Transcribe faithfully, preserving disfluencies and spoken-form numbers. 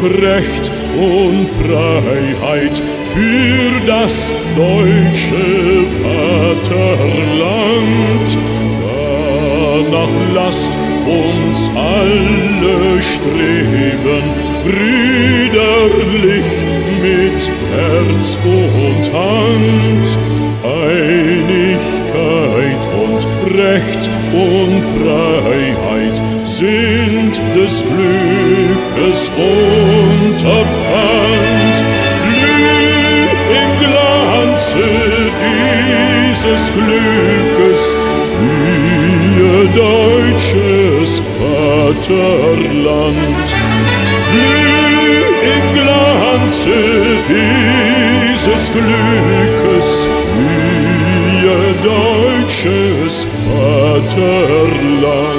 Recht und Freiheit für das deutsche Vaterland. Danach lasst uns alle streben, brüderlich mit Herz und Hand. Einigkeit und Recht und Freiheit sind des Glückes Unterpfand. Glüh im Glanze dieses Glückes, ihr deutsches Vaterland. Glüh im Glanze dieses Glückes, ihr deutsches Vaterland.